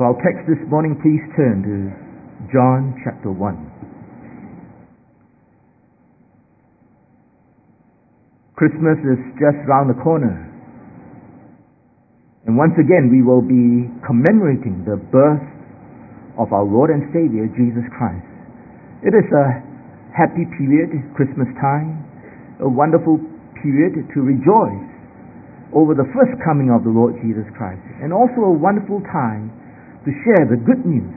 For our text this morning, please turn to John chapter 1. Christmas is just round the corner. And once again, we will be commemorating the birth of our Lord and Savior, Jesus Christ. It is a happy period, Christmas time, a wonderful period to rejoice over the first coming of the Lord Jesus Christ, and also a wonderful time to share the good news.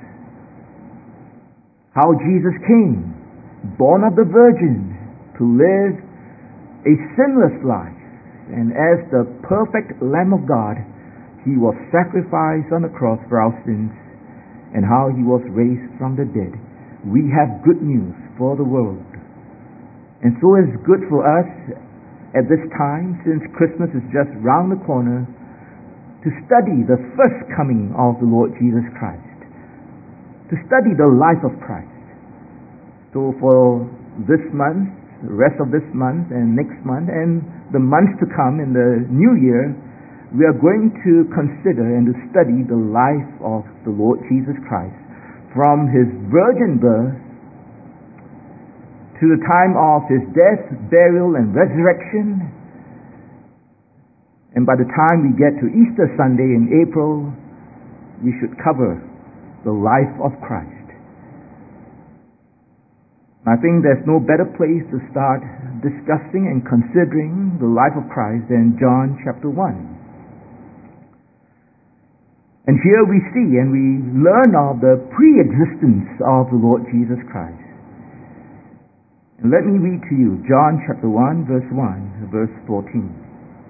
How Jesus came, born of the Virgin, to live a sinless life, and as the perfect Lamb of God, He was sacrificed on the cross for our sins, and how He was raised from the dead. We have good news for the world. And so it's good for us at this time, since Christmas is just round the corner, to study the first coming of the Lord Jesus Christ, to study the life of Christ. So for this month, the rest of this month and next month and the months to come in the new year, we are going to consider and to study the life of the Lord Jesus Christ from His virgin birth to the time of His death, burial, and resurrection. And by the time we get to Easter Sunday in April, we should cover the life of Christ. I think there's no better place to start discussing and considering the life of Christ than John chapter 1. And here we see and we learn of the pre-existence of the Lord Jesus Christ. And let me read to you John chapter 1, verse 1, verse 14.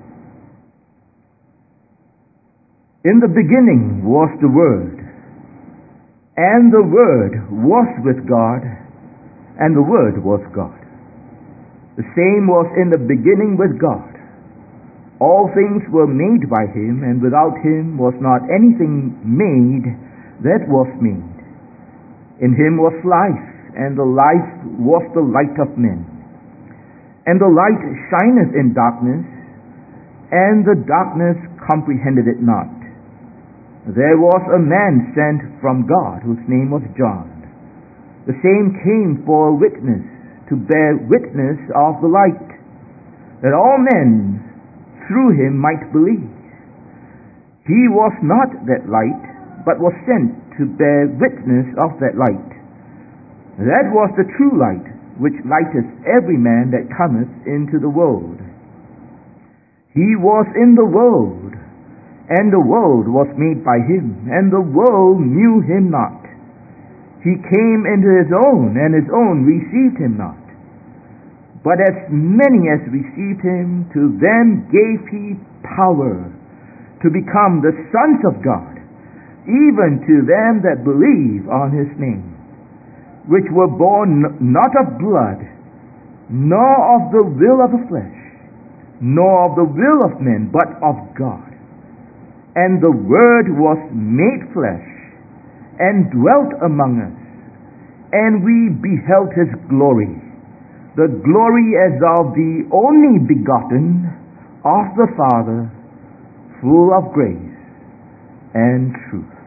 In the beginning was the Word, and the Word was with God, and the Word was God. The same was in the beginning with God. All things were made by Him, and without Him was not anything made that was made. In Him was life, and the life was the light of men. And the light shineth in darkness, and the darkness comprehended it not. There was a man sent from God, whose name was John. The same came for a witness, to bear witness of the light, that all men through him might believe. He was not that light, but was sent to bear witness of that light. That was the true light, which lighteth every man that cometh into the world. He was in the world, and the world was made by Him, and the world knew Him not. He came into His own, and His own received Him not. But as many as received Him, to them gave He power to become the sons of God, even to them that believe on His name, which were born not of blood, nor of the will of the flesh, nor of the will of men, but of God. And the Word was made flesh, and dwelt among us, and we beheld His glory, the glory as of the only begotten of the Father, full of grace and truth.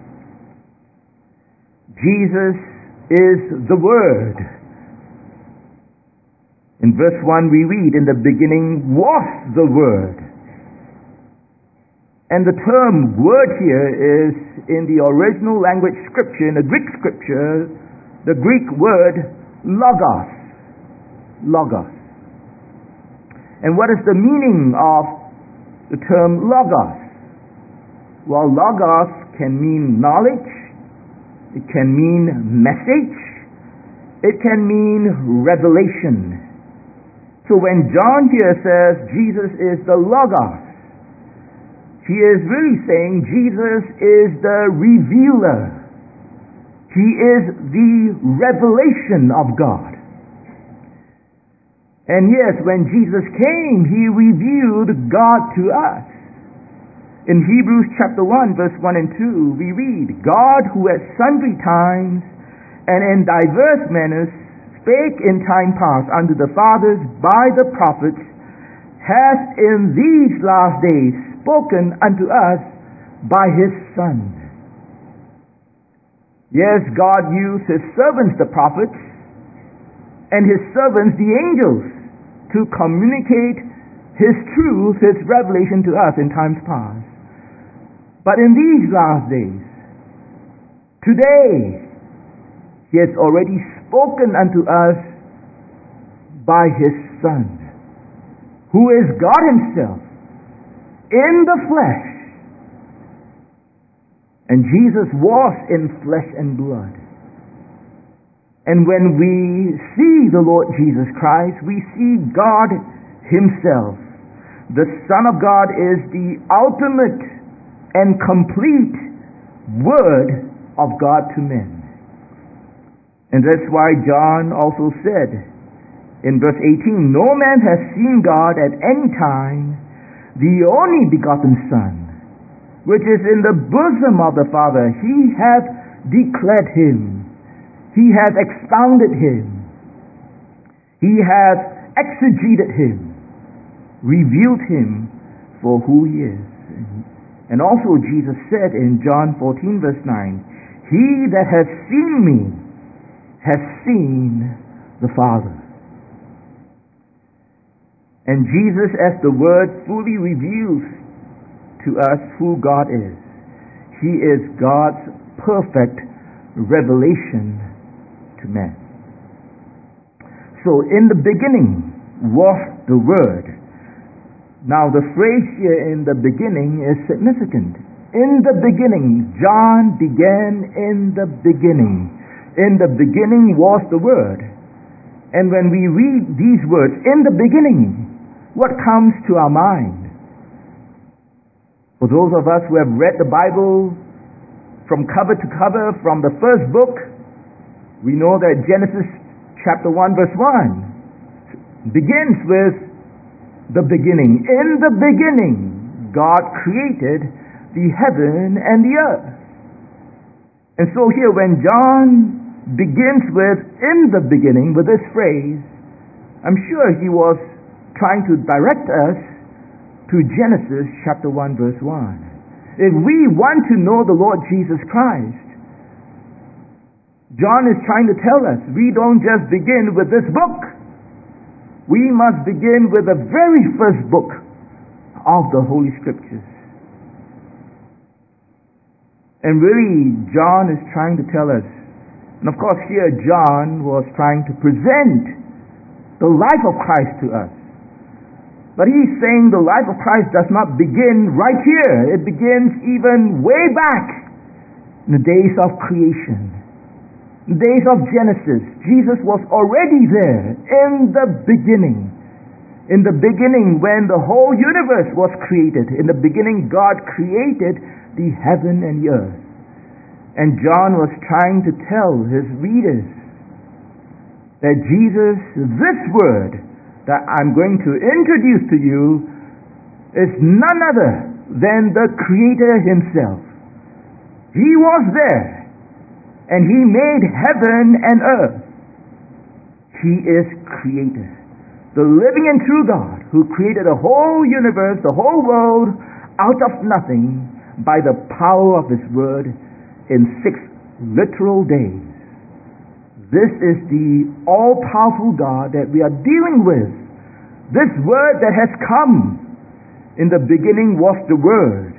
Jesus is the Word. In verse 1 we read, in the beginning was the Word. And the term word here is in the original language scripture, in the Greek scripture, the Greek word logos. Logos. And what is the meaning of the term logos? Well, logos can mean knowledge, it can mean message, it can mean revelation. So when John here says Jesus is the logos, he is really saying Jesus is the revealer. He is the revelation of God. And yes, when Jesus came, He revealed God to us. In Hebrews chapter 1, verse 1 and 2, we read, God, who at sundry times and in diverse manners spake in time past unto the fathers by the prophets, hath in these last days spoken unto us by His Son, Yes, God used His servants, the prophets, and His servants, the angels, to communicate His truth, His revelation to us in times past. But in these last days, today, He has already spoken unto us by His Son, who is God Himself in the flesh. And Jesus was in flesh and blood. And when we see the Lord Jesus Christ, we see God Himself. The Son of God is the ultimate and complete Word of God to men. And that's why John also said in verse 18, "No man has seen God at any time, the only begotten Son, which is in the bosom of the Father, He hath declared Him. He hath expounded Him. He hath exegeted Him, revealed Him for who He is." And also Jesus said in John 14 verse 9, "He that hath seen me has seen the Father." And Jesus, as the Word, fully reveals to us who God is. He is God's perfect revelation to man. So in the beginning was the Word. Now the phrase here, "in the beginning," is significant. In the beginning, John began in the beginning. In the beginning was the Word. And when we read these words, "in the beginning," what comes to our mind? For those of us who have read the Bible from cover to cover, from the first book, we know that Genesis chapter 1 verse 1 begins with the beginning. In the beginning, God created the heaven and the earth. And so here when John begins with "in the beginning," with this phrase, I'm sure he was trying to direct us to Genesis chapter 1 verse 1. If we want to know the Lord Jesus Christ, John is trying to tell us, we don't just begin with this book. We must begin with the very first book of the Holy Scriptures. And really, John is trying to tell us, and of course here John was trying to present the life of Christ to us. But he's saying the life of Christ does not begin right here. It begins even way back in the days of creation, in the days of Genesis. Jesus was already there in the beginning. In the beginning, when the whole universe was created, in the beginning God created the heaven and the earth. And John was trying to tell his readers that Jesus, this Word that I'm going to introduce to you, is none other than the Creator Himself. He was there, and He made heaven and earth. He is Creator, the living and true God, who created the whole universe, the whole world, out of nothing by the power of His Word in 6 literal days. This is the all-powerful God that we are dealing with. This Word that has come. In the beginning was the Word.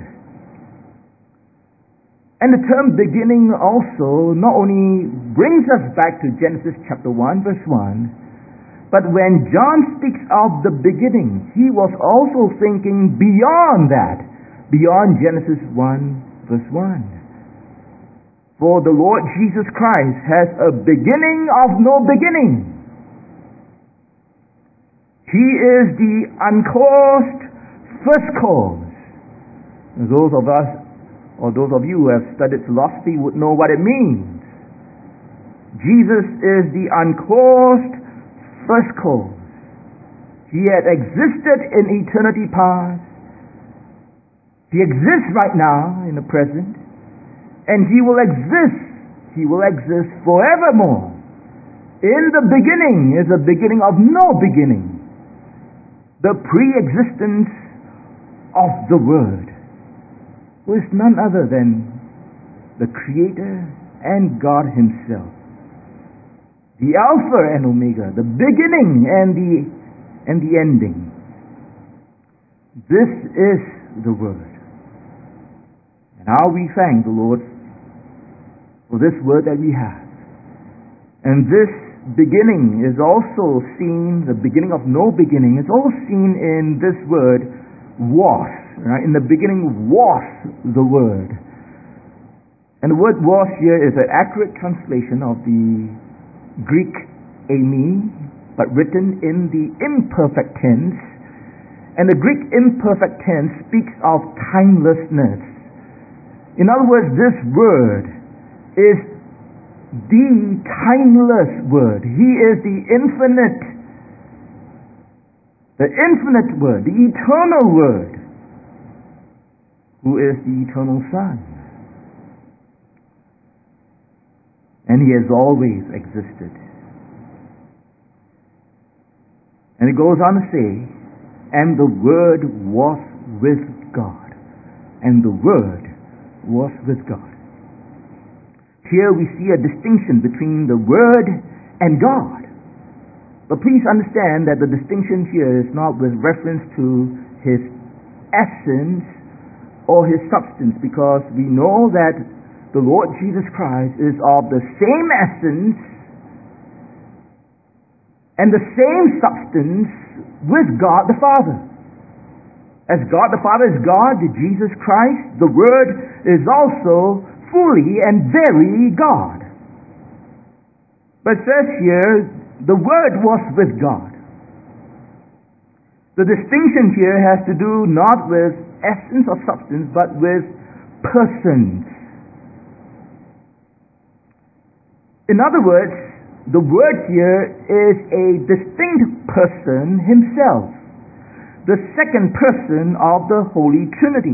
And the term beginning also not only brings us back to Genesis chapter 1 verse 1, but when John speaks of the beginning, he was also thinking beyond that, beyond Genesis 1 verse 1. For the Lord Jesus Christ has a beginning of no beginning. He is the uncaused first cause. Those of us, or those of you who have studied philosophy, would know what it means. Jesus is the uncaused first cause. He had existed in eternity past. He exists right now in the present. And He will exist. He will exist forevermore. In the beginning is a beginning of no beginning. The pre-existence of the Word, who is none other than the Creator and God Himself. The Alpha and Omega, the beginning and the ending. This is the Word. And how we thank the Lord for this Word that we have. And this beginning is also seen, the beginning of no beginning, is also seen in this word, was. Right? In the beginning was the Word. And the word was here is an accurate translation of the Greek eimi, but written in the imperfect tense. And the Greek imperfect tense speaks of timelessness. In other words, this word is the timeless Word. He is the infinite Word, the eternal Word, who is the eternal Son. And He has always existed. And it goes on to say, and the Word was with God. And the Word was with God. Here we see a distinction between the Word and God. But please understand that the distinction here is not with reference to His essence or His substance, because we know that the Lord Jesus Christ is of the same essence and the same substance with God the Father. As God the Father is God, Jesus Christ, the Word, is also fully and very God. But it says here, the Word was with God. The distinction here has to do not with essence or substance, but with persons. In other words, the Word here is a distinct person Himself, the second person of the Holy Trinity.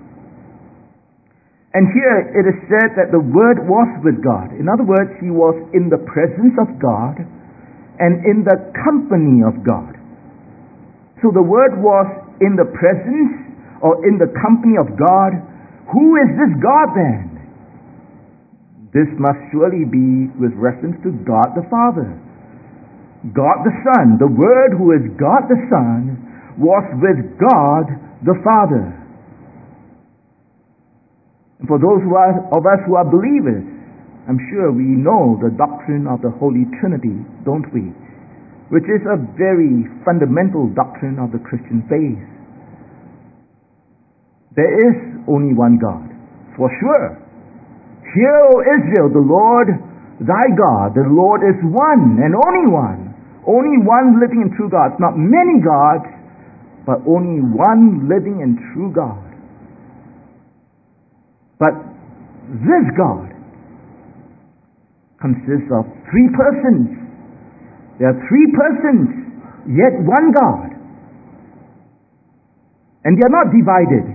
And here it is said that the Word was with God. In other words, He was in the presence of God and in the company of God. So the Word was in the presence or in the company of God. Who is this God then? This must surely be with reference to God the Father. God the Son, the Word who is God the Son, was with God the Father. For those of us who are believers, I'm sure we know the doctrine of the Holy Trinity, don't we? Which is a very fundamental doctrine of the Christian faith. There is only one God, for sure. Hear, O Israel, the Lord thy God, the Lord is one and only one. Only one living and true God. Not many gods, but only one living and true God. But this God consists of three persons. There are three persons, yet one God. And they are not divided.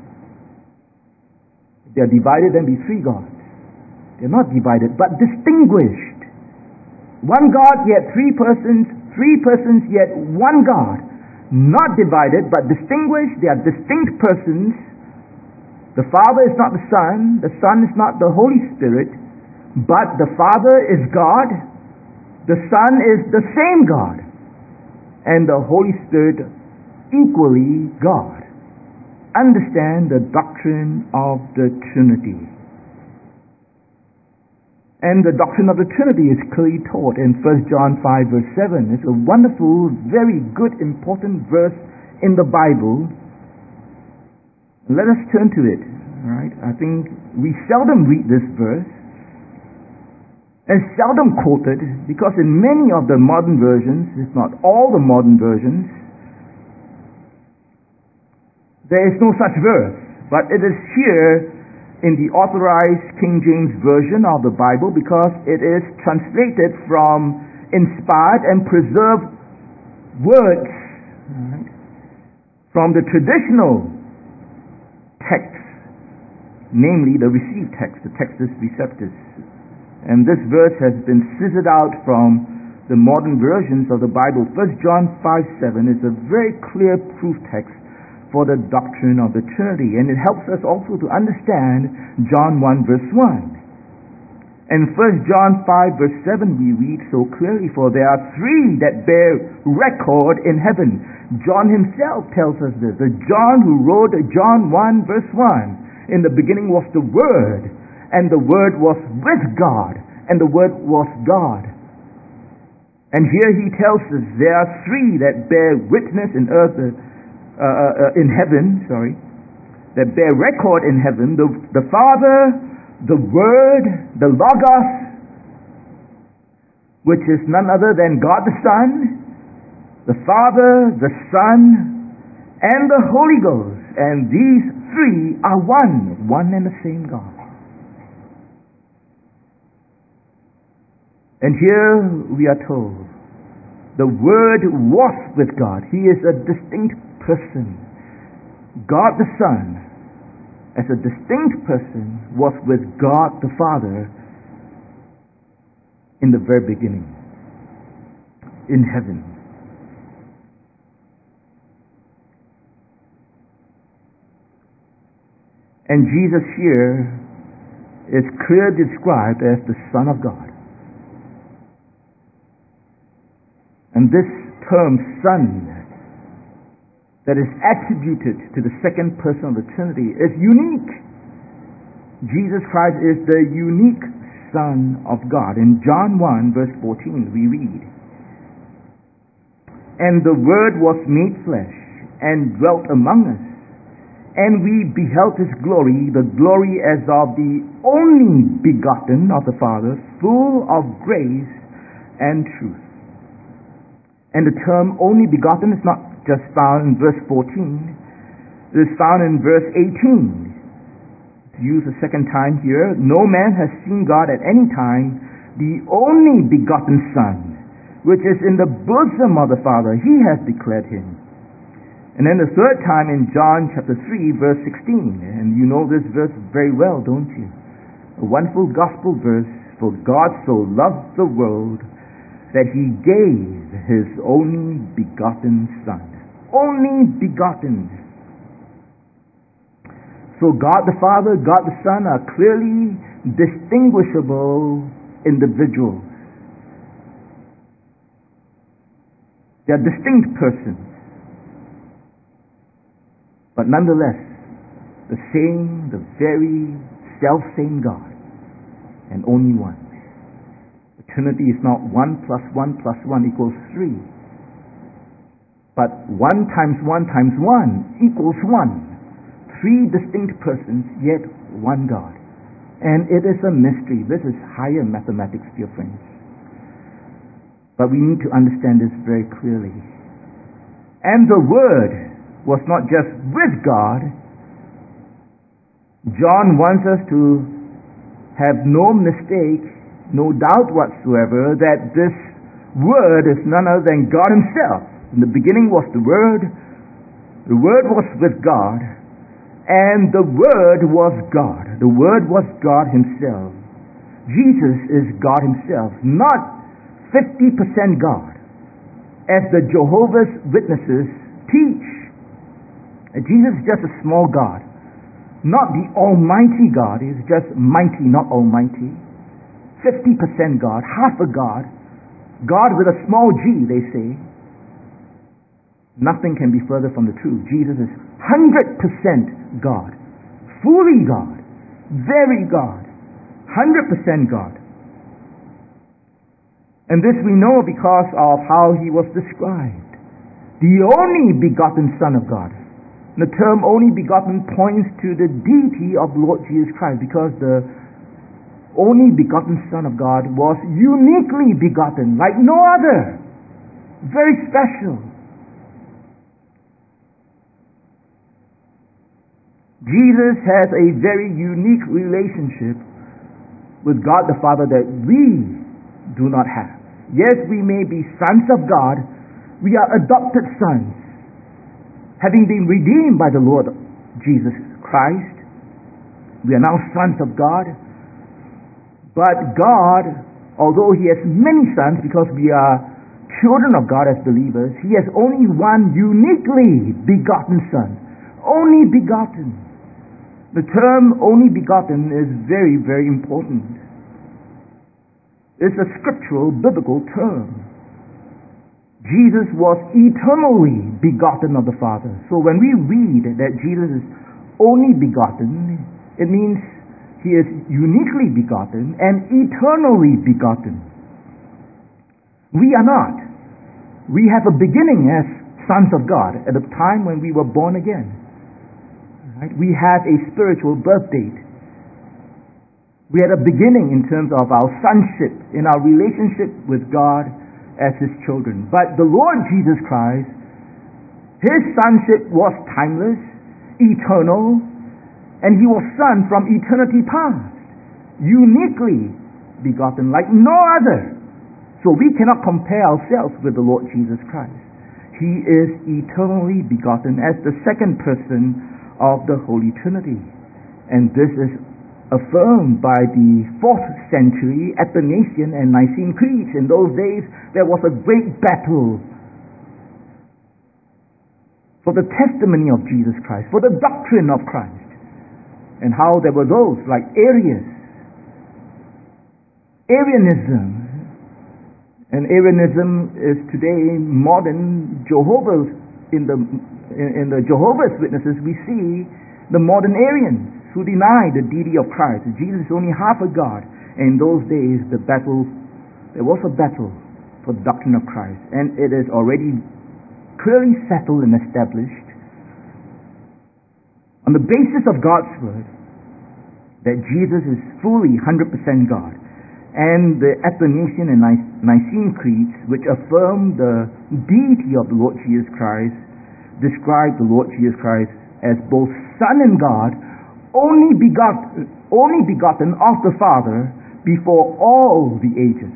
If they are divided, then be three gods. They are not divided, but distinguished. One God, yet three persons, yet one God. Not divided, but distinguished. They are distinct persons. The Father is not the Son is not the Holy Spirit, but the Father is God, the Son is the same God, and the Holy Spirit equally God. Understand the doctrine of the Trinity. And the doctrine of the Trinity is clearly taught in 1 John 5 verse 7. It's a wonderful, very good, important verse in the Bible. Let us turn to it. All right? I think we seldom read this verse and seldom quoted, because in many of the modern versions, if not all the modern versions, there is no such verse. But it is here in the authorized King James Version of the Bible, because it is translated from inspired and preserved words, right, from the traditional text, namely the received text, the Textus Receptus. And this verse has been scissored out from the modern versions of the Bible. 1 John 5:7 is a very clear proof text for the doctrine of the Trinity, and it helps us also to understand John 1 verse 1. In 1 John 5 verse 7 we read so clearly, for there are three that bear record in heaven. John himself tells us this. The John who wrote John 1 verse 1. In the beginning was the Word, and the Word was with God, and the Word was God. And here he tells us there are three that bear witness in heaven, that bear record in heaven, the Father, the Word, the Logos, which is none other than God the Son, the Father, the Son, and the Holy Ghost. And these three are one and the same God. And here we are told, the Word was with God. He is a distinct person. God the Son, as a distinct person, was with God the Father in the very beginning, in heaven. And Jesus here is clearly described as the Son of God. And this term, Son, that is attributed to the second person of the Trinity is unique. Jesus Christ is the unique Son of God. In John 1 verse 14 we read, and the Word was made flesh and dwelt among us, and we beheld His glory, the glory as of the only begotten of the Father, full of grace and truth. And the term only begotten is not just found in verse 14, it is found in verse 18. To use a second time here, no man has seen God at any time, the only begotten Son, which is in the bosom of the Father, He has declared Him. And then the third time in John chapter 3 verse 16, and you know this verse very well, don't you? A wonderful gospel verse, for God so loved the world that He gave His only begotten Son. Only begotten. So God the Father, God the Son are clearly distinguishable individuals. They are distinct persons. But nonetheless, the very self-same God, and only one. The Trinity is not 1 plus 1 plus 1 equals 3. But 1 times 1 times 1 equals 1. Three distinct persons, yet one God. And it is a mystery. This is higher mathematics, dear friends. But we need to understand this very clearly. And the Word was not just with God. John wants us to have no mistake, no doubt whatsoever, that this Word is none other than God Himself. In the beginning was the Word was with God, and the Word was God. The Word was God Himself. Jesus is God Himself, not 50% God, as the Jehovah's Witnesses teach. Jesus is just a small God, not the Almighty God. He is just mighty, not almighty. 50% God, half a God, God with a small g, they say. Nothing can be further from the truth. Jesus is 100% God, fully God, very God, 100% God. And this we know because of how He was described. The only begotten Son of God. The term only begotten points to the deity of Lord Jesus Christ, because the only begotten Son of God was uniquely begotten, like no other. Very special. Jesus has a very unique relationship with God the Father that we do not have. Yes, we may be sons of God. We are adopted sons, having been redeemed by the Lord Jesus Christ. We are now sons of God. But God, although He has many sons, because we are children of God as believers, He has only one uniquely begotten Son. Only begotten. The term only begotten is very, very important. is a scriptural biblical term. Jesus was eternally begotten of the Father. So when we read that Jesus is only begotten, it means he is uniquely begotten and eternally begotten. We are not. We have a beginning as sons of God at the time when we were born again. Right? We have a spiritual birth date. We had a beginning in terms of our sonship, in our relationship with God as His children. But the Lord Jesus Christ, His sonship was timeless, eternal, and He was Son from eternity past, uniquely begotten like no other. So we cannot compare ourselves with the Lord Jesus Christ. He is eternally begotten as the second person of the Holy Trinity. And this is affirmed by the 4th century Athanasian and Nicene creeds. In those days, there was a great battle for the testimony of Jesus Christ, for the doctrine of Christ, and how there were those like Arianism. And Arianism is today modern Jehovah's. In the Jehovah's Witnesses, we see the modern Arians who deny the deity of Christ. Jesus is only half a God. And in those days, there was a battle for the doctrine of Christ. And it is already clearly settled and established on the basis of God's Word that Jesus is fully 100% God. And the Athanasian and Nicene creeds, which affirm the deity of the Lord Jesus Christ, describe the Lord Jesus Christ as both Son and God, only begotten of the Father before all the ages.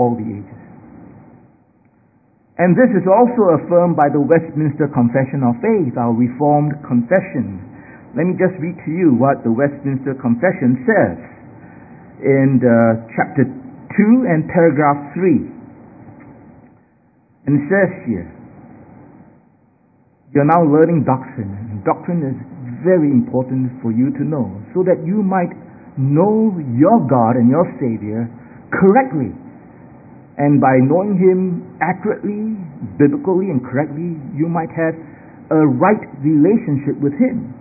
And this is also affirmed by the Westminster Confession of Faith, our Reformed confession. Let me just read to you what the Westminster Confession says in chapter 2 and paragraph 3. And it says here, you're now learning doctrine. And doctrine is very important for you to know, so that you might know your God and your Savior correctly. And by knowing Him accurately, biblically, and correctly, you might have a right relationship with Him.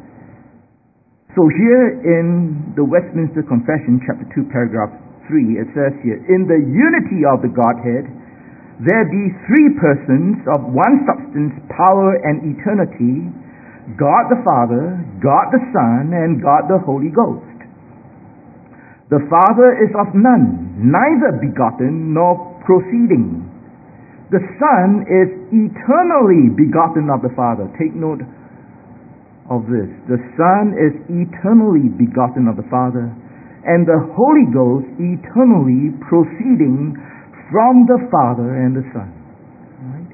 So here in the Westminster Confession, chapter 2, paragraph 3, it says here, in the unity of the Godhead, there be three persons of one substance, power, and eternity, God the Father, God the Son, and God the Holy Ghost. The Father is of none, neither begotten nor proceeding. The Son is eternally begotten of the Father. Take note of this. The Son is eternally begotten of the Father, and the Holy Ghost eternally proceeding from the Father and the Son. Right?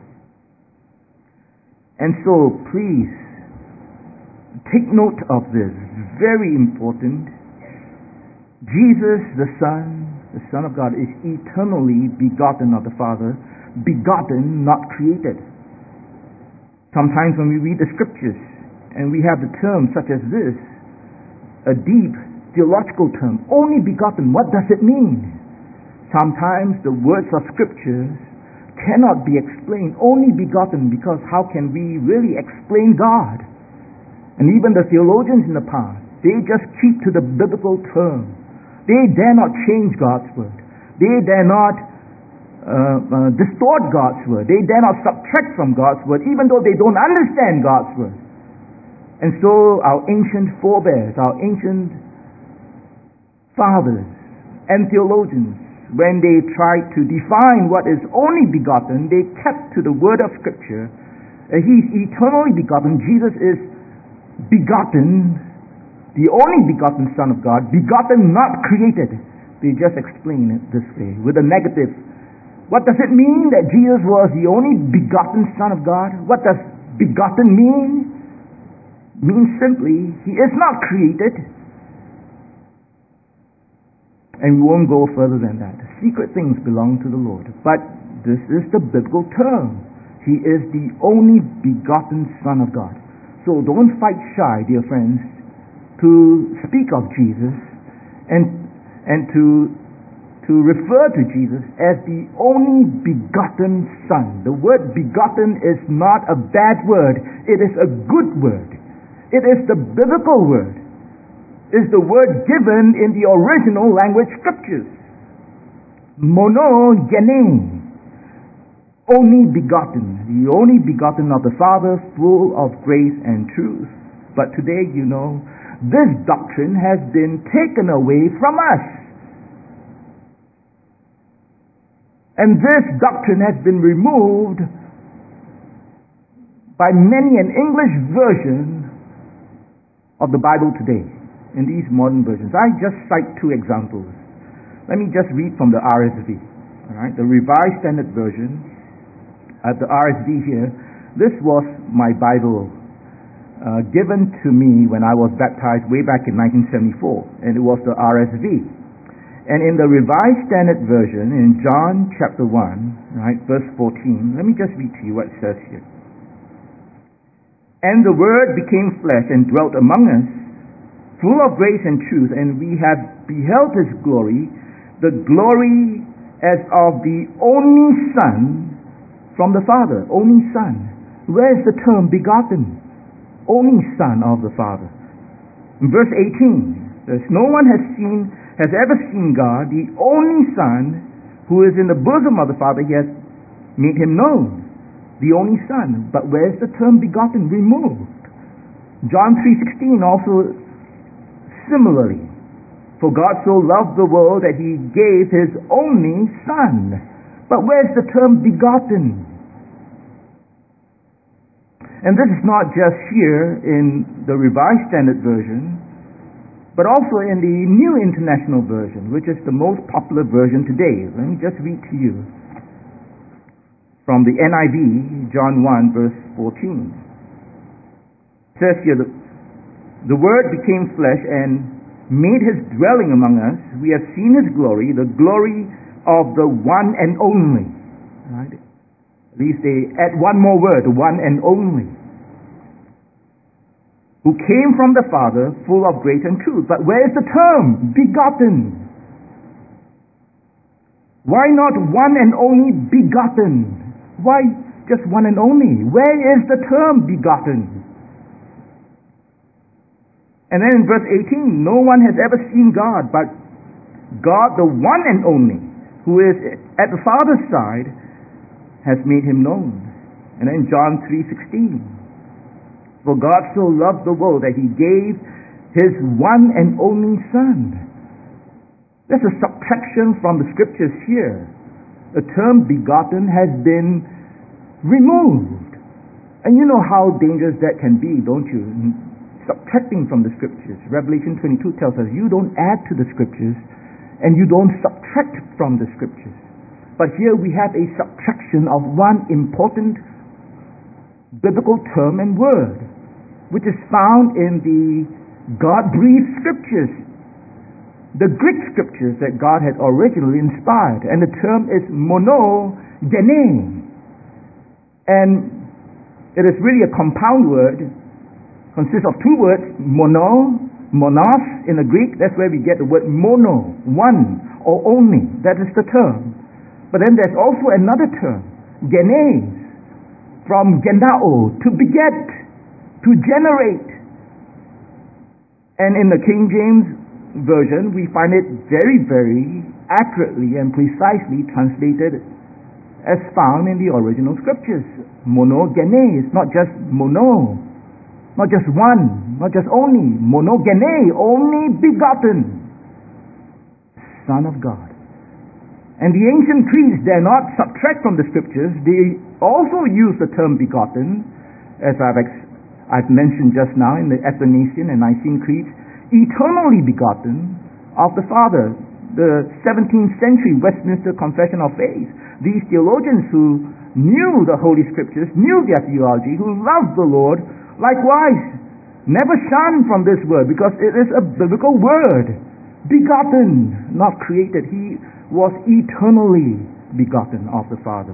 And so, please, take note of this. It's very important. Jesus, the Son of God, is eternally begotten of the Father. Begotten, not created. Sometimes when we read the Scriptures, and we have the term such as this, a deep theological term, only begotten, what does it mean? Sometimes the words of Scriptures cannot be explained, only begotten, because how can we really explain God? And even the theologians in the past, they just keep to the biblical term. They dare not change God's Word. They dare not distort God's Word. They dare not subtract from God's Word, even though they don't understand God's Word. And so our ancient forebears, our ancient fathers and theologians, when they tried to define what is only begotten, they kept to the word of Scripture. He's eternally begotten. Jesus is begotten, the only begotten Son of God, begotten, not created. They just explain it this way, with a negative. What does it mean that Jesus was the only begotten Son of God? What does begotten mean? Means simply, He is not created. And we won't go further than that. Secret things belong to the Lord. But this is the biblical term. He is the only begotten Son of God. So don't fight shy, dear friends, to speak of Jesus and to to refer to Jesus as the only begotten Son. The word begotten is not a bad word. It is a good word. It is the biblical word. It is the word given in the original language scriptures. Monogene. Only begotten. The only begotten of the Father, full of grace and truth. But today, this doctrine has been taken away from us. And this doctrine has been removed by many an English version of the Bible today, in these modern versions. I just cite two examples. Let me just read from the RSV. All right, the Revised Standard Version. At the RSV here, this was my Bible given to me when I was baptized way back in 1974, and it was the RSV. And in the Revised Standard Version, in John chapter 1, right, verse 14, let me just read to you what it says here. And the Word became flesh and dwelt among us, full of grace and truth, and we have beheld His glory, the glory as of the only Son from the Father. Only Son. Where is the term begotten? Only Son of the Father. In verse 18, there's no one has ever seen God, the only Son, who is in the bosom of the Father. He has made Him known. The only Son. But where is the term begotten? Removed. John 3:16 also similarly. For God so loved the world that He gave His only Son. But where's the term begotten? And this is not just here in the Revised Standard Version, but also in the New International Version, which is the most popular version today. Let me just read to you from the NIV, John 1, verse 14. It says here, the Word became flesh and made His dwelling among us. We have seen His glory, the glory of the one and only. Right? At least they add one more word, one and only. Who came from the Father, full of grace and truth. But where is the term begotten? Why not one and only begotten? Why just one and only? Where is the term begotten? And then in verse 18, no one has ever seen God, but God, the one and only, who is at the Father's side, has made Him known. And then John 3:16, for God so loved the world that He gave His one and only Son. There's a subtraction from the scriptures here. The term begotten has been removed. And you know how dangerous that can be, don't you? Subtracting from the scriptures. Revelation 22 tells us you don't add to the scriptures and you don't subtract from the scriptures. But here we have a subtraction of one important biblical term and word, which is found in the God-breathed scriptures, the Greek scriptures that God had originally inspired. And the term is monogene. And it is really a compound word, consists of two words, monos in the Greek. That's where we get the word mono, one or only. That is the term. But then there's also another term, genes, from genao, to beget, to generate. And in the King James Version, we find it very, very accurately and precisely translated as found in the original scriptures. Monogene is not just mono, not just one, not just only. Monogene, only begotten, Son of God. And the ancient creeds dare not subtract from the scriptures. They also use the term begotten, as I've mentioned just now in the Athanasian and Nicene creeds, eternally begotten of the Father. The 17th century Westminster Confession of Faith. These theologians who knew the Holy Scriptures, knew their theology, who loved the Lord, likewise never shunned from this word, because it is a biblical word. Begotten, not created. He was eternally begotten of the Father.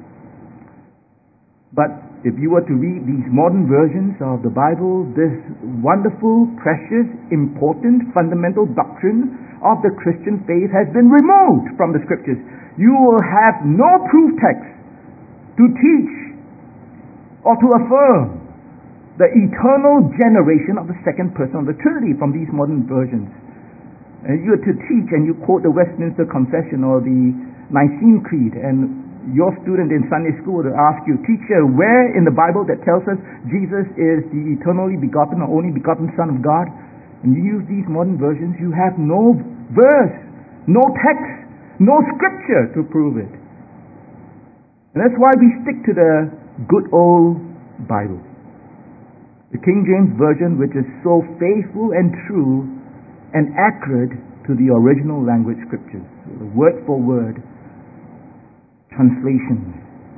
But if you were to read these modern versions of the Bible, this wonderful, precious, important, fundamental doctrine of the Christian faith has been removed from the Scriptures. You will have no proof text to teach or to affirm the eternal generation of the second person of the Trinity from these modern versions. And you are to teach and you quote the Westminster Confession or the Nicene Creed, and your student in Sunday school will ask you, teacher, where in the Bible that tells us Jesus is the eternally begotten or only begotten Son of God? And you use these modern versions, you have no verse, no text, no scripture to prove it. And that's why we stick to the good old Bible. The King James Version, which is so faithful and true and accurate to the original language scriptures, word for word translation.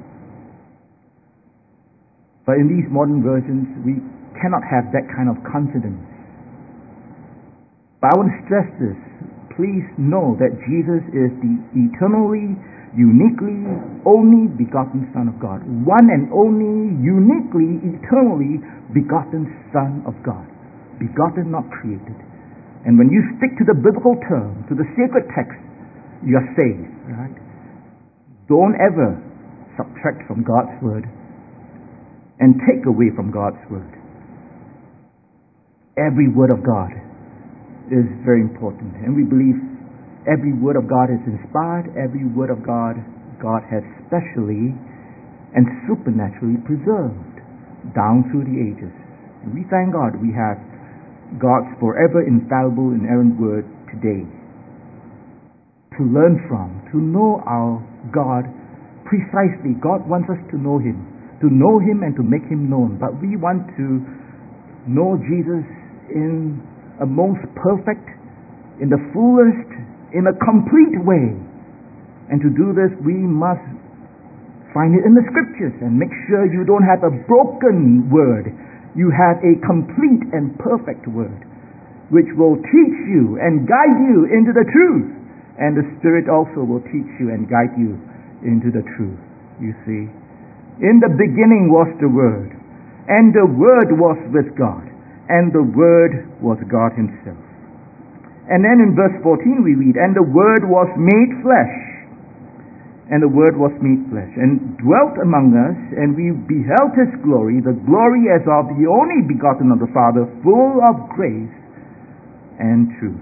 But in these modern versions, we cannot have that kind of confidence. But I want to stress this. Please know that Jesus is the eternally, uniquely, only begotten Son of God. One and only, uniquely, eternally begotten Son of God. Begotten, not created. And when you stick to the biblical term, to the sacred text, you are saved, right? Don't ever subtract from God's word and take away from God's word. Every word of God is very important, and we believe every word of God is inspired. Every word of God has specially and supernaturally preserved down through the ages. And we thank God we have God's forever infallible inerrant word today to learn from, to know our God precisely. God wants us to know Him and to make Him known. But we want to know Jesus in a most perfect, in the fullest, in a complete way. And to do this, we must find it in the Scriptures and make sure you don't have a broken word. You have a complete and perfect word which will teach you and guide you into the truth. And the Spirit also will teach you and guide you into the truth. You see, in the beginning was the Word, and the Word was with God, and the Word was God Himself. And then in verse 14 we read, and the Word was made flesh, and the Word was made flesh, and dwelt among us, and we beheld His glory, the glory as of the only begotten of the Father, full of grace and truth.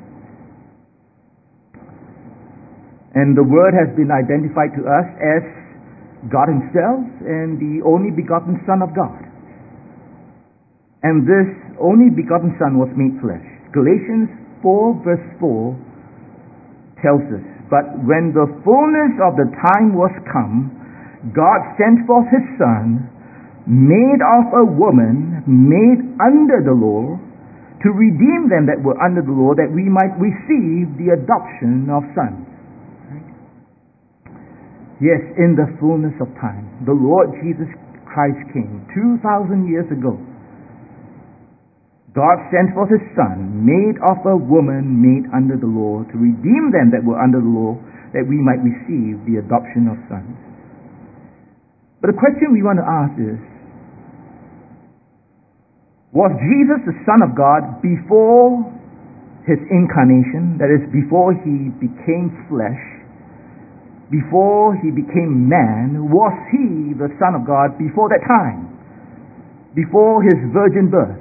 And the Word has been identified to us as God Himself and the only begotten Son of God. And this only begotten Son was made flesh. Galatians 4 verse 4 tells us, but when the fullness of the time was come, God sent forth His Son, made of a woman, made under the law, to redeem them that were under the law, that we might receive the adoption of sons. Yes, in the fullness of time, the Lord Jesus Christ came 2,000 years ago. God sent forth His Son, made of a woman, made under the law, to redeem them that were under the law, that we might receive the adoption of sons. But the question we want to ask is, was Jesus the Son of God before His incarnation, that is, before He became flesh? Before He became man, was He the Son of God before that time? Before His virgin birth?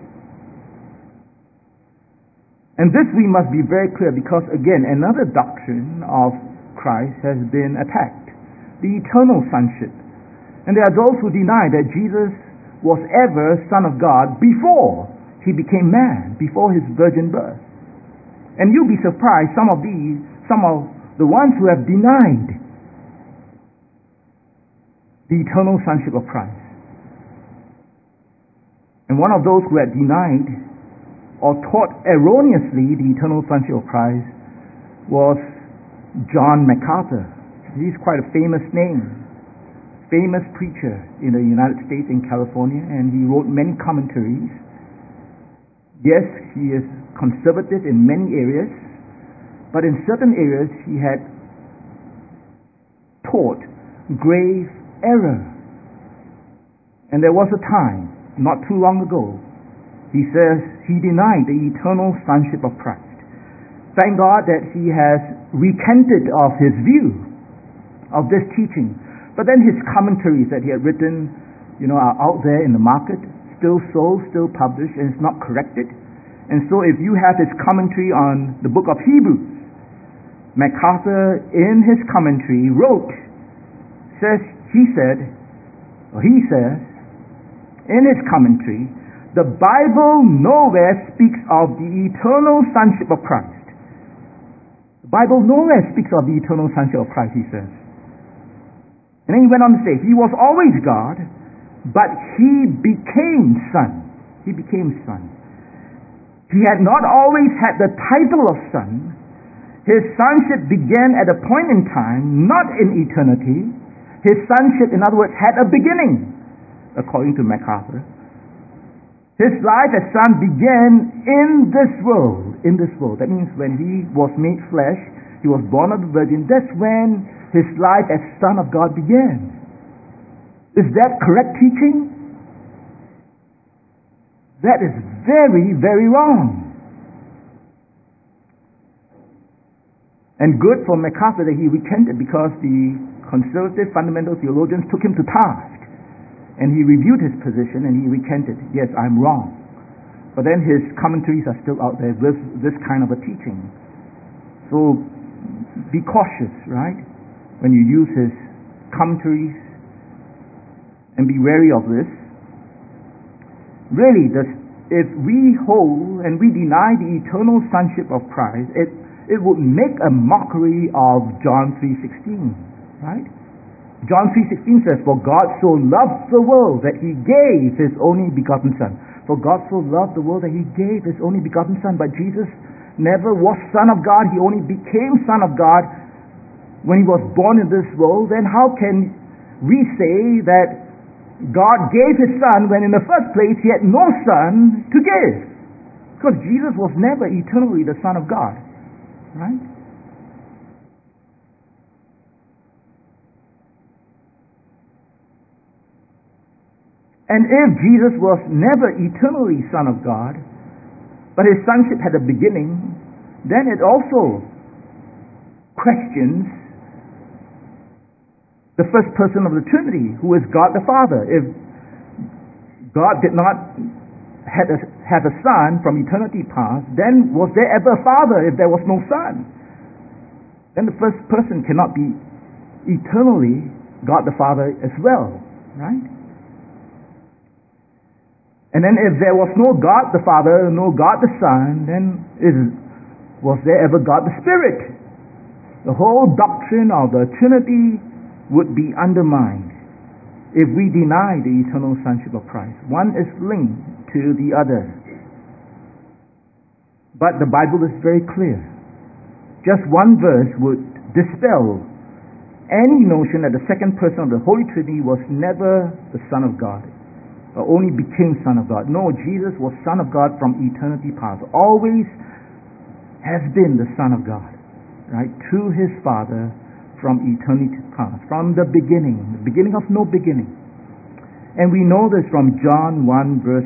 And this we must be very clear, because again, another doctrine of Christ has been attacked. The eternal sonship. And there are those who deny that Jesus was ever Son of God before He became man, before His virgin birth. And you'll be surprised, some of the ones who have denied the eternal sonship of Christ. And one of those who had denied or taught erroneously the eternal sonship of Christ was John MacArthur. He's quite a famous name, famous preacher in the United States, in California, and he wrote many commentaries. Yes, he is conservative in many areas, but in certain areas he had taught grave error. And there was a time, not too long ago, he says he denied the eternal sonship of Christ. In thank God that he has recanted of his view of this teaching. But then his commentaries that he had written, are out there in the market, still sold, still published, and it's not corrected. And so if you have his commentary on the book of Hebrews, MacArthur in his commentary he says in his commentary, the Bible nowhere speaks of the eternal sonship of Christ. The Bible nowhere speaks of the eternal sonship of Christ, he says. And then he went on to say, he was always God, but he became Son. He became Son. He had not always had the title of Son. His sonship began at a point in time, not in eternity. His sonship, in other words, had a beginning, according to MacArthur. His life as Son began in this world. In this world. That means when he was made flesh, he was born of the Virgin. That's when his life as Son of God began. Is that correct teaching? That is very, very wrong. And good for MacArthur that he recanted, because the conservative fundamental theologians took him to task. And he reviewed his position and he recanted. Yes, I'm wrong. But then his commentaries are still out there with this kind of a teaching. So be cautious, right? When you use his commentaries, and be wary of this. Really, if we hold and we deny the eternal sonship of Christ, it would make a mockery of John 3:16, right? John 3:16 says, for God so loved the world that he gave his only begotten Son. For God so loved the world that he gave his only begotten Son. But Jesus never was Son of God. He only became Son of God when he was born in this world. Then how can we say that God gave his Son when in the first place he had no Son to give? Because Jesus was never eternally the Son of God. Right? And if Jesus was never eternally Son of God, but his sonship had a beginning, then it also questions the first person of the Trinity, who is God the Father. If God did not have a Son from eternity past, then was there ever a Father if there was no Son? Then the first person cannot be eternally God the Father as well, right? And then if there was no God the Father, no God the Son, then was there ever God the Spirit? The whole doctrine of the Trinity would be undermined if we deny the eternal sonship of Christ. One is linked to the other. But the Bible is very clear. Just one verse would dispel any notion that the second person of the Holy Trinity was never the Son of God, or only became Son of God. No, Jesus was Son of God from eternity past. Always has been the Son of God, right? To his Father from eternity past, from the beginning of no beginning. And we know this from John 1 verse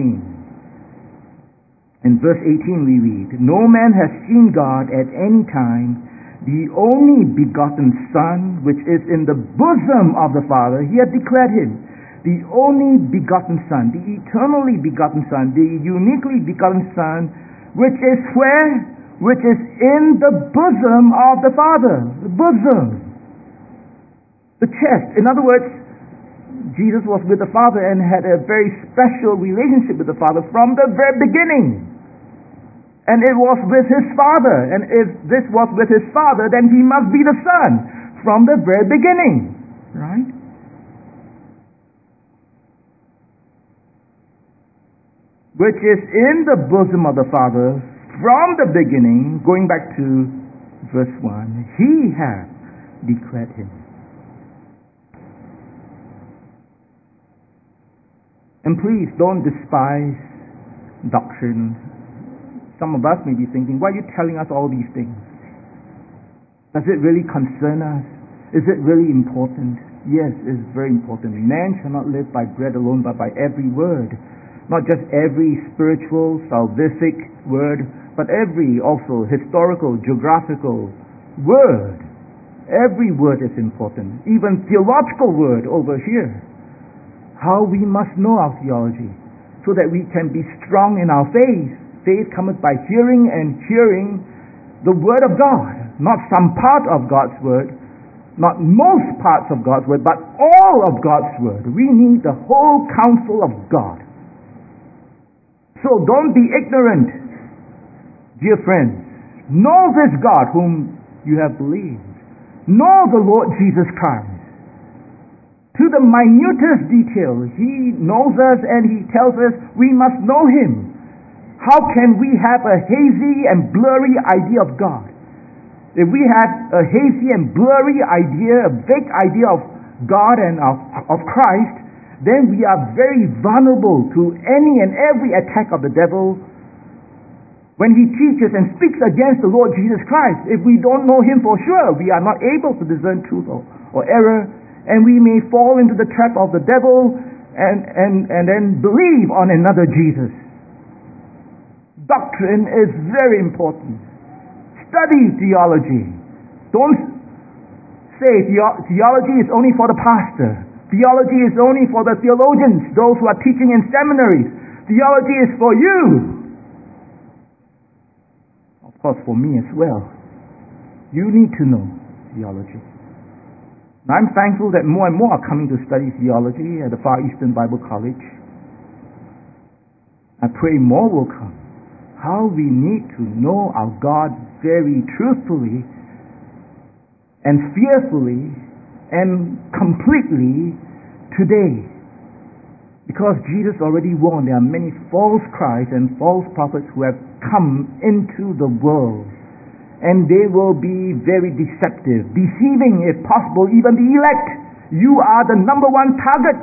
18. In verse 18 we read, no man has seen God at any time. The only begotten Son, which is in the bosom of the Father, he had declared him. The only begotten Son, the eternally begotten Son, the uniquely begotten Son, which is where? Which is in the bosom of the Father. The bosom. The chest. In other words, Jesus was with the Father and had a very special relationship with the Father from the very beginning. And it was with his Father. And if this was with his Father, then he must be the Son from the very beginning. Right? Which is in the bosom of the Father from the beginning, going back to verse 1, he hath declared him. And please don't despise doctrine. Some of us may be thinking, why are you telling us all these things? Does it really concern us? Is it really important? Yes, it's very important. Man shall not live by bread alone, but by every word Not just every spiritual, salvific word, but every also historical, geographical word. Every word is important. Even theological word over here. How we must know our theology so that we can be strong in our faith. Faith cometh by hearing, and hearing the word of God. Not some part of God's word, not most parts of God's word, but all of God's word. We need the whole counsel of God. So don't be ignorant, dear friends. Know this God whom you have believed. Know the Lord Jesus Christ. To the minutest detail, He knows us and He tells us we must know Him. How can we have a hazy and blurry idea of God? If we have a hazy and blurry idea, a vague idea of God and of Christ, then we are very vulnerable to any and every attack of the devil when he teaches and speaks against the Lord Jesus Christ. If we don't know Him for sure, we are not able to discern truth or error, and we may fall into the trap of the devil and then believe on another Jesus. Doctrine is very important. Study theology. Don't say theology is only for the pastor. Theology is only for the theologians, those who are teaching in seminaries. Theology is for you. Of course, for me as well. You need to know theology. And I'm thankful that more and more are coming to study theology at the Far Eastern Bible College. I pray more will come. How we need to know our God very truthfully and fearfully and completely today. Because Jesus already warned there are many false Christs and false prophets who have come into the world. And they will be very deceptive, deceiving, if possible, even the elect. You are the number one target.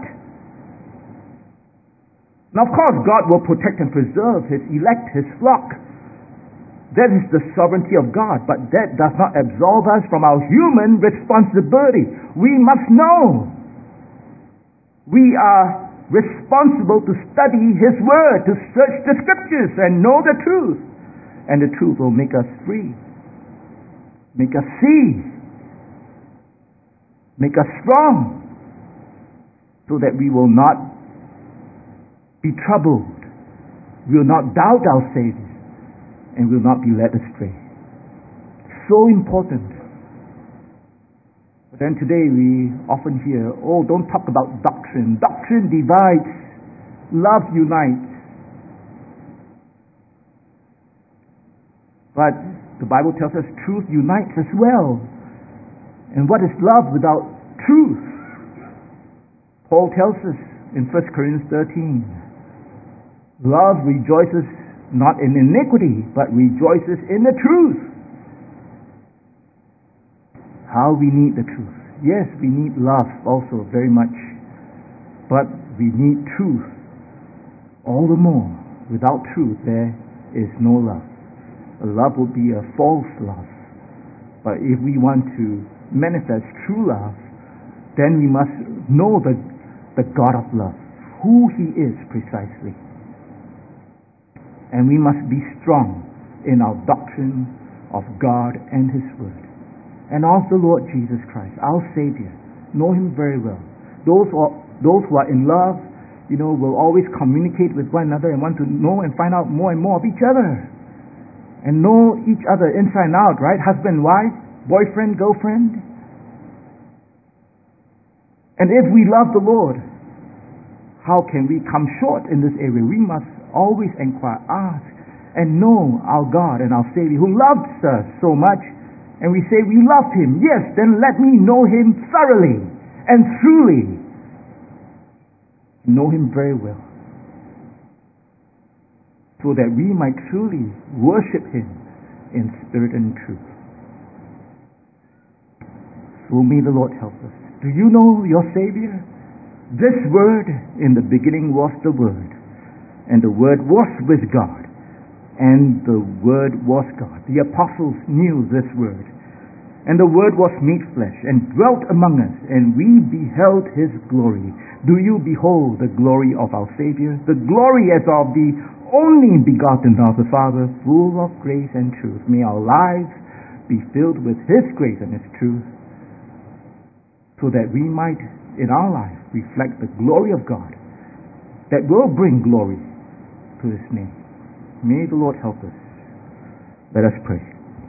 Now, of course, God will protect and preserve His elect, His flock. That is the sovereignty of God, but that does not absolve us from our human responsibility. We must know. We are responsible to study His Word, to search the Scriptures and know the truth. And the truth will make us free, make us see, make us strong, so that we will not be troubled, we will not doubt our Savior, and will not be led astray. So important. But then today we often hear, oh, don't talk about doctrine. Doctrine divides, love unites. But the Bible tells us truth unites as well. And what is love without truth? Paul tells us in 1 Corinthians 13, love rejoices not in iniquity, but rejoices in the truth. How we need the truth. Yes, we need love also very much, but we need truth all the more. Without truth, there is no love. A love would be a false love. But if we want to manifest true love, then we must know the God of love, who He is precisely. And we must be strong in our doctrine of God and His Word. And of the Lord Jesus Christ, our Savior. Know Him very well. Those who are in love, will always communicate with one another and want to know and find out more and more of each other. And know each other inside and out, right? Husband, wife, boyfriend, girlfriend. And if we love the Lord, how can we come short in this area? We must always inquire, ask, and know our God and our Savior who loves us so much. And we say we love Him. Yes, then let me know Him thoroughly and truly. Know Him very well. So that we might truly worship Him in spirit and truth. So may the Lord help us. Do you know your Savior? This Word, in the beginning was the Word. And the Word was with God, and the Word was God. The apostles knew this Word. And the Word was made flesh and dwelt among us, and we beheld his glory. Do you behold the glory of our Savior? The glory as of the only begotten of the Father, full of grace and truth. May our lives be filled with his grace and his truth, so that we might, in our life, reflect the glory of God that will bring glory to his name. May the Lord help us. Let us pray.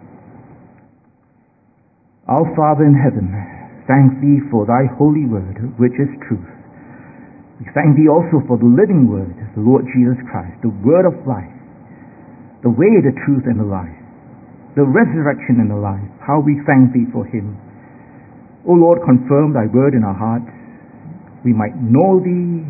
Our Father in heaven, thank thee for thy holy word, which is truth. We thank thee also for the living word, the Lord Jesus Christ, the word of life, the way, the truth, and the life, the resurrection and the life. How we thank thee for him. O Lord, confirm thy word in our hearts. We might know thee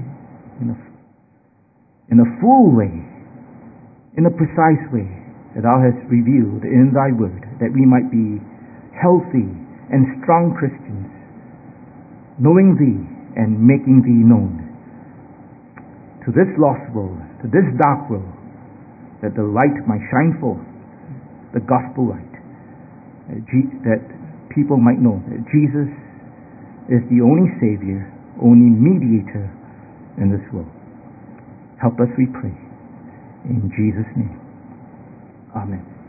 in a full way, in a precise way that thou hast revealed in thy word, that we might be healthy and strong Christians, knowing thee and making thee known to this lost world, to this dark world, that the light might shine forth, the gospel light, that people might know that Jesus is the only Savior, only mediator in this world. Help us, we pray. In Jesus' name. Amen.